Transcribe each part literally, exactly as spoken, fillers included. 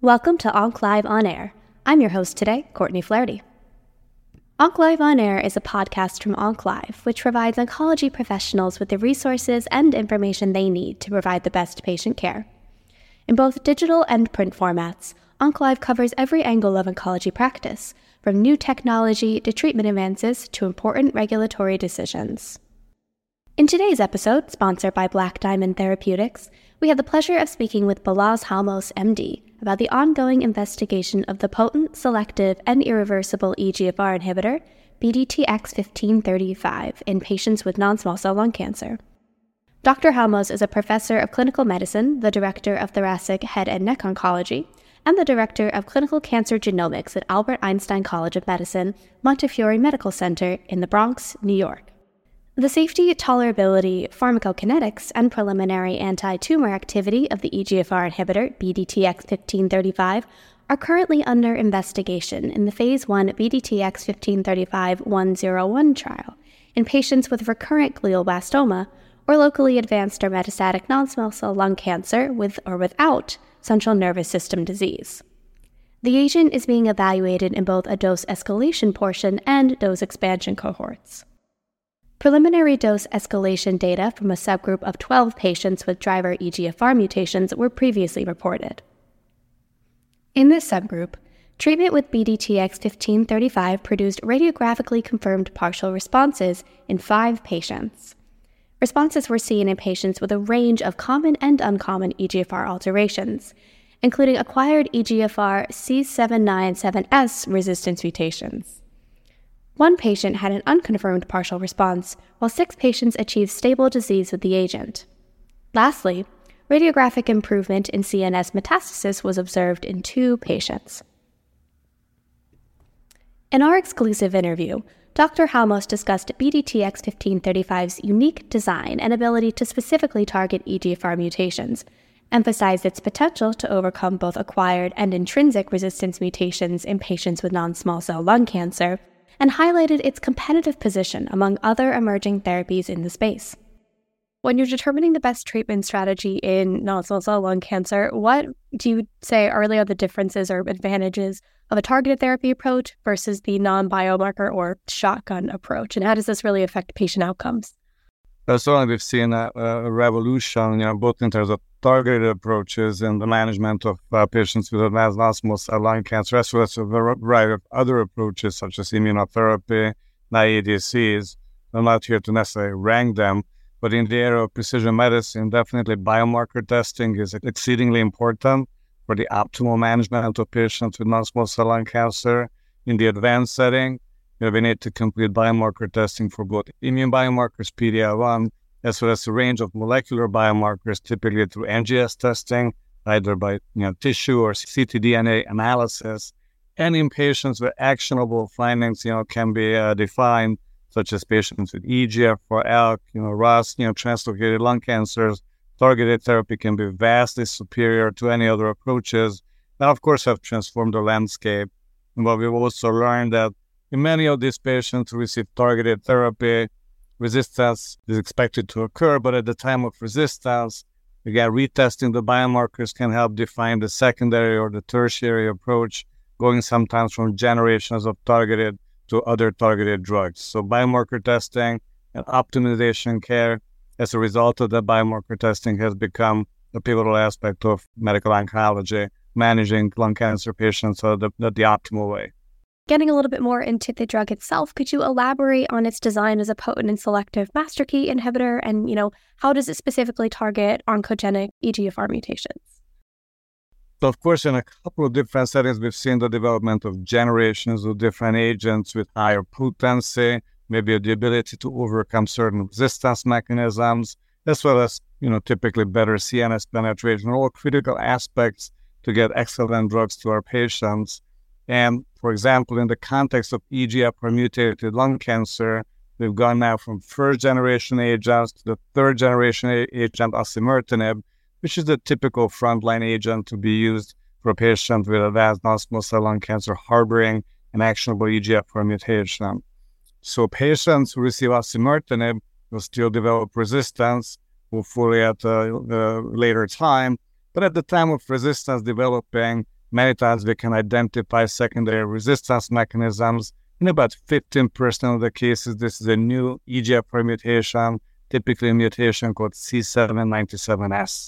Welcome to OncLive On Air. I'm your host today, Courtney Flaherty. OncLive On Air is a podcast from OncLive, which provides oncology professionals with the resources and information they need to provide the best patient care. In both digital and print formats, OncLive covers every angle of oncology practice, from new technology to treatment advances to important regulatory decisions. In today's episode, sponsored by Black Diamond Therapeutics, we have the pleasure of speaking with Balazs Halmos, M D, about the ongoing investigation of the potent, selective, and irreversible E G F R inhibitor, B D T X fifteen thirty-five, in patients with non-small cell lung cancer. Doctor Halmos is a professor of clinical medicine, the director of thoracic, head, and neck oncology, and the director of clinical cancer genomics at Albert Einstein College of Medicine, Montefiore Medical Center in the Bronx, New York. The safety, tolerability, pharmacokinetics, and preliminary anti-tumor activity of the E G F R inhibitor B D T X fifteen thirty-five are currently under investigation in the Phase one B D T X fifteen thirty-five dash one oh one trial in patients with recurrent glioblastoma or locally advanced or metastatic non-small cell lung cancer with or without central nervous system disease. The agent is being evaluated in both a dose escalation portion and dose expansion cohorts. Preliminary dose escalation data from a subgroup of twelve patients with driver E G F R mutations were previously reported. In this subgroup, treatment with B D T X fifteen thirty-five produced radiographically confirmed partial responses in five patients. Responses were seen in patients with a range of common and uncommon E G F R alterations, including acquired E G F R C seven ninety-seven S resistance mutations. One patient had an unconfirmed partial response, while six patients achieved stable disease with the agent. Lastly, radiographic improvement in C N S metastasis was observed in two patients. In our exclusive interview, Doctor Halmos discussed B D T X fifteen thirty-five's unique design and ability to specifically target E G F R mutations, emphasized its potential to overcome both acquired and intrinsic resistance mutations in patients with non-small cell lung cancer, and highlighted its competitive position among other emerging therapies in the space. When you're determining the best treatment strategy in non-small cell lung cancer, what do you say are really the differences or advantages of a targeted therapy approach versus the non-biomarker or shotgun approach? And how does this really affect patient outcomes? Uh, certainly, we've seen a, a revolution, you know, both in terms of targeted approaches in the management of uh, patients with advanced non-small cell lung cancer, as well as a variety of other approaches such as immunotherapy, A D Cs. I'm not here to necessarily rank them, but in the area of precision medicine, definitely biomarker testing is exceedingly important for the optimal management of patients with non-small cell lung cancer. In the advanced setting, you know, we need to complete biomarker testing for both immune biomarkers, P D L one, as well as a range of molecular biomarkers, typically through N G S testing, either by you know tissue or c t D N A analysis. And in patients where actionable findings, you know, can be uh, defined, such as patients with E G F R, A L K, you know, R O S, you know, translocated lung cancers, targeted therapy can be vastly superior to any other approaches, and of course have transformed the landscape. But we've also learned that in many of these patients who receive targeted therapy, resistance is expected to occur, but at the time of resistance, again, retesting the biomarkers can help define the secondary or the tertiary approach, going sometimes from generations of targeted to other targeted drugs. So biomarker testing and optimization care as a result of that biomarker testing has become a pivotal aspect of medical oncology, managing lung cancer patients uh, the, the, the optimal way. Getting a little bit more into the drug itself, could you elaborate on its design as a potent and selective master key inhibitor, and, you know, how does it specifically target oncogenic E G F R mutations? So, of course, in a couple of different settings, we've seen the development of generations of different agents with higher potency, maybe the ability to overcome certain resistance mechanisms, as well as, you know, typically better C N S penetration, all critical aspects to get excellent drugs to our patients. And for example, in the context of E G F R mutated lung cancer, we've gone now from first generation agents to the third generation agent, osimertinib, which is the typical frontline agent to be used for a patient with advanced non-small cell lung cancer harboring an actionable E G F R mutation. So patients who receive osimertinib will still develop resistance, hopefully at a, a later time, but at the time of resistance developing, Many times we can identify secondary resistance mechanisms. In about fifteen percent of the cases, this is a new E G F R mutation, typically a mutation called C seven ninety-seven S.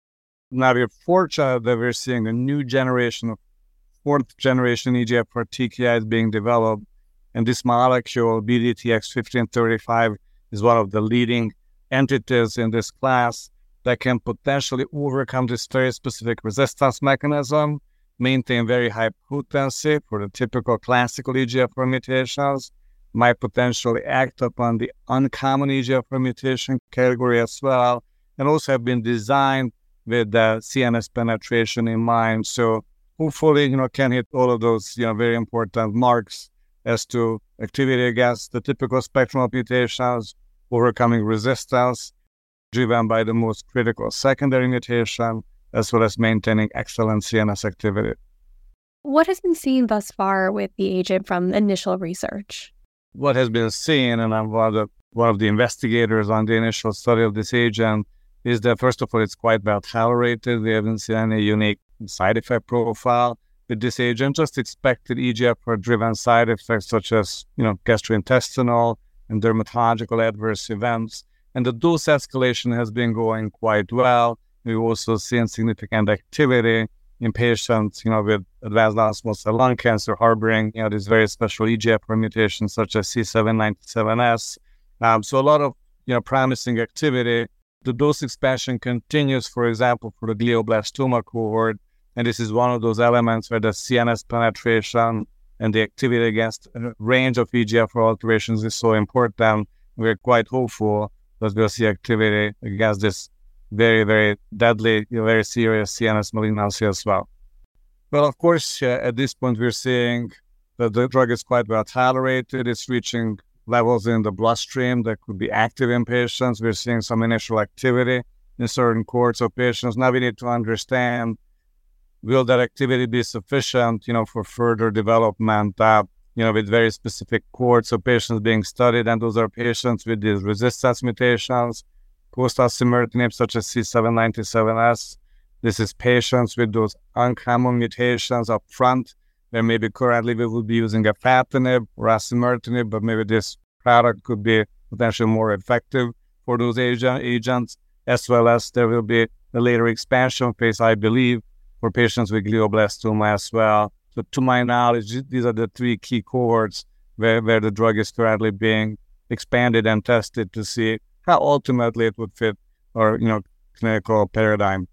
Now we're fortunate that we're seeing a new generation of fourth generation E G F R T K Is being developed, and this molecule, B D T X fifteen thirty-five, is one of the leading entities in this class that can potentially overcome this very specific resistance mechanism, maintain very high potency for the typical classical E G F R mutations, might potentially act upon the uncommon E G F R mutation category as well, and also have been designed with the C N S penetration in mind. So hopefully, you know, can hit all of those, you know, very important marks as to activity against the typical spectrum of mutations, overcoming resistance, driven by the most critical secondary mutation, as well as maintaining excellent C N S activity. What has been seen thus far with the agent from initial research? What has been seen, and I'm one of the, one of the investigators on the initial study of this agent, is that, first of all, it's quite well tolerated. We haven't seen any unique side effect profile with this agent, just expected E G F R-driven side effects such as, you know, gastrointestinal and dermatological adverse events. And the dose escalation has been going quite well. We've also seen significant activity in patients, you know, with advanced non-small cell lung cancer harboring, you know, these very special E G F R mutations such as C seven ninety-seven S. Um, so a lot of, you know, promising activity. The dose expansion continues, for example, for the glioblastoma cohort, and this is one of those elements where the C N S penetration and the activity against a range of E G F R alterations is so important. We're quite hopeful that we'll see activity against this very, very deadly, you know, very serious C N S malignancy as well. Well, of course, uh, at this point, we're seeing that the drug is quite well tolerated. It's reaching levels in the bloodstream that could be active in patients. We're seeing some initial activity in certain cohorts of patients. Now we need to understand, will that activity be sufficient, you know, for further development, uh, you know, with very specific cohorts of patients being studied, and those are patients with these resistance mutations, post-osimertinib, such as C seven ninety-seven S. This is patients with those uncommon mutations up front, where maybe currently we would be using afatinib or osimertinib, but maybe this product could be potentially more effective for those agent, agents, as well as there will be a later expansion phase, I believe, for patients with glioblastoma as well. So to my knowledge, these are the three key cohorts where, where the drug is currently being expanded and tested to see how ultimately it would fit our, you know, clinical paradigm.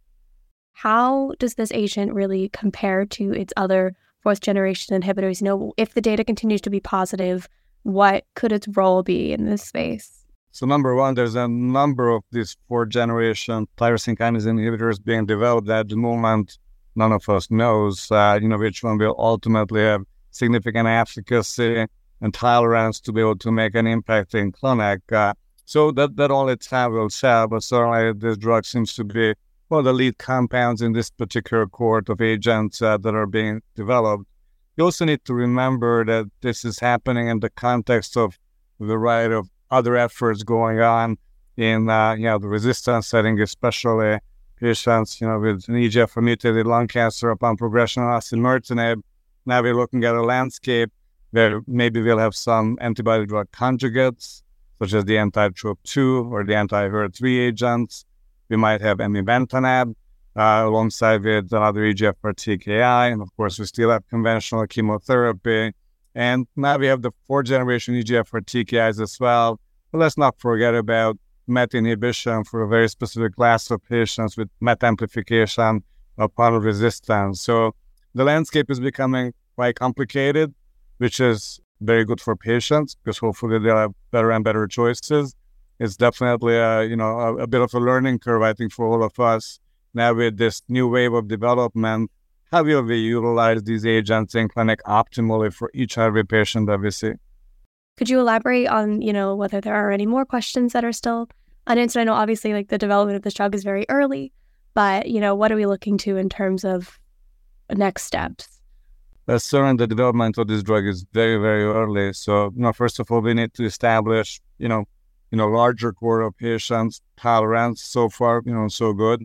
How does this agent really compare to its other fourth generation inhibitors? You know, if the data continues to be positive, what could its role be in this space? So number one, there's a number of these fourth generation tyrosine kinase inhibitors being developed at the moment. None of us knows, uh, you know, which one will ultimately have significant efficacy and tolerance to be able to make an impact in clinic. Uh, so that, that only time will tell, but certainly this drug seems to be one of the lead compounds in this particular cohort of agents uh, that are being developed. You also need to remember that this is happening in the context of a variety of other efforts going on in, uh, you know, the resistance setting, especially patients, you know, with an E G F R-mutated lung cancer upon progression on osimertinib. Now we're looking at a landscape where maybe we'll have some antibody-drug conjugates, such as the anti-T R O P two or the anti-H E R three agents. We might have amivantamab uh, alongside with another E G F R T K I, and of course we still have conventional chemotherapy. And now we have the fourth generation E G F R T K Is as well. But let's not forget about MET inhibition for a very specific class of patients with MET amplification upon resistance. So the landscape is becoming quite complicated, which is very good for patients because hopefully they'll have better and better choices. It's definitely a, you know, a, a bit of a learning curve, I think, for all of us. Now with this new wave of development, how will we utilize these agents in clinic optimally for each and every patient that we see? Could you elaborate on, you know, whether there are any more questions that are still unanswered? I know obviously like the development of this drug is very early, but, you know, what are we looking to in terms of next steps? Uh, certainly the development of this drug is very, very early. So, you know, first of all, we need to establish, you know, you know, larger cohort of patients, tolerance. So far, you know, so good.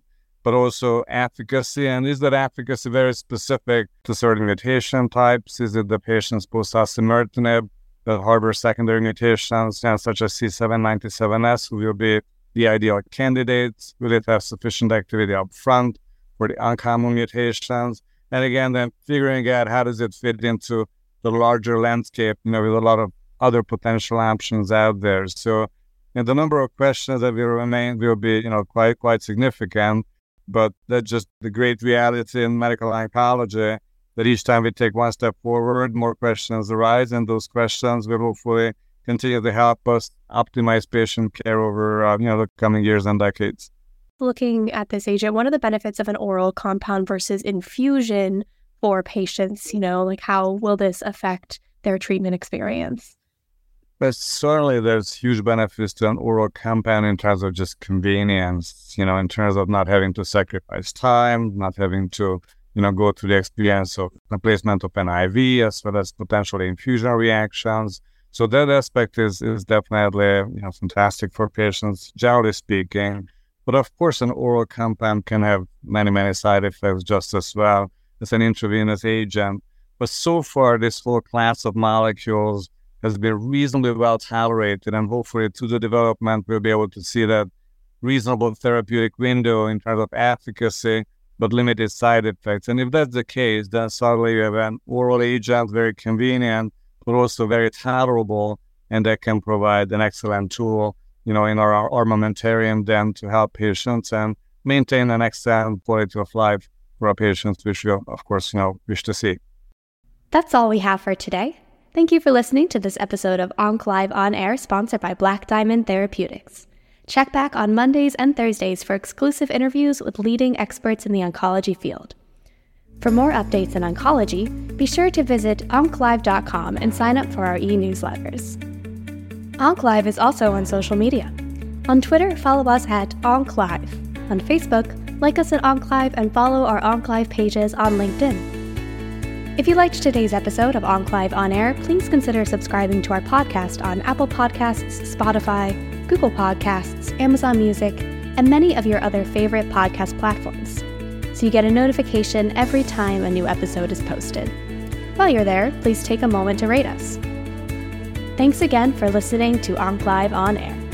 but also efficacy. And is that efficacy very specific to certain mutation types? Is it the patients post-osimertinib that harbor secondary mutations, you know, such as C seven ninety-seven S, who will be the ideal candidates? Will it have sufficient activity up front for the uncommon mutations? And again, then figuring out how does it fit into the larger landscape, you know, with a lot of other potential options out there. So, and the number of questions that will remain will be, you know, quite quite significant. But that's just the great reality in medical oncology, that each time we take one step forward, more questions arise, and those questions will hopefully continue to help us optimize patient care over, uh, you know, the coming years and decades. Looking at this agent, what are the benefits of an oral compound versus infusion for patients? You know, like how will this affect their treatment experience? But certainly there's huge benefits to an oral compound in terms of just convenience, you know, in terms of not having to sacrifice time, not having to, you know, go through the experience of replacement of an I V as well as potentially infusion reactions. So that aspect is, is definitely, you know, fantastic for patients, generally speaking. But of course, an oral compound can have many, many side effects just as well as an intravenous agent. But so far, this whole class of molecules has been reasonably well tolerated, and hopefully through the development, we'll be able to see that reasonable therapeutic window in terms of efficacy, but limited side effects. And if that's the case, then suddenly you have an oral agent, very convenient, but also very tolerable, and that can provide an excellent tool, you know, in our armamentarium then to help patients and maintain an excellent quality of life for our patients, which we, of course, you know, wish to see. That's all we have for today. Thank you for listening to this episode of OncLive On Air, sponsored by Black Diamond Therapeutics. Check back on Mondays and Thursdays for exclusive interviews with leading experts in the oncology field. For more updates in oncology, be sure to visit onclive dot com and sign up for our e-newsletters. OncLive is also on social media. On Twitter, follow us at OncLive. On Facebook, like us at OncLive and follow our OncLive pages on LinkedIn. If you liked today's episode of OncLive On Air, please consider subscribing to our podcast on Apple Podcasts, Spotify, Google Podcasts, Amazon Music, and many of your other favorite podcast platforms, so you get a notification every time a new episode is posted. While you're there, please take a moment to rate us. Thanks again for listening to OncLive On Air.